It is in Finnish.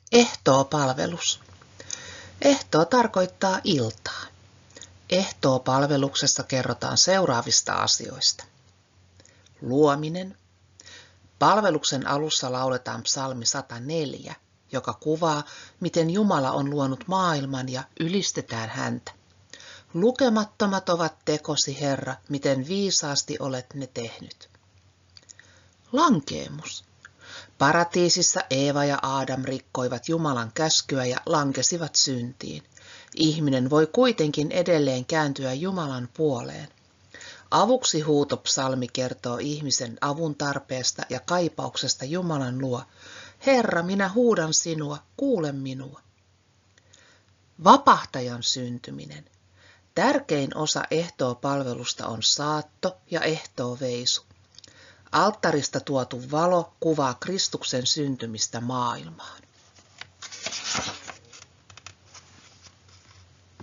Ehtoopalvelus. Ehtoo tarkoittaa iltaa. Ehtoopalveluksessa kerrotaan seuraavista asioista. Luominen. Palveluksen alussa lauletaan psalmi 104, joka kuvaa, miten Jumala on luonut maailman ja ylistetään häntä. Lukemattomat ovat tekosi, Herra, miten viisaasti olet ne tehnyt. Lankeemus. Paratiisissa Eeva ja Aadam rikkoivat Jumalan käskyä ja lankesivat syntiin. Ihminen voi kuitenkin edelleen kääntyä Jumalan puoleen. Avuksi huutopsalmi kertoo ihmisen avun tarpeesta ja kaipauksesta Jumalan luo. Herra, minä huudan sinua, kuule minua. Vapahtajan syntyminen. Tärkein osa ehtoopalvelusta on saatto ja ehtooveisu. Alttarista tuotu valo kuvaa Kristuksen syntymistä maailmaan.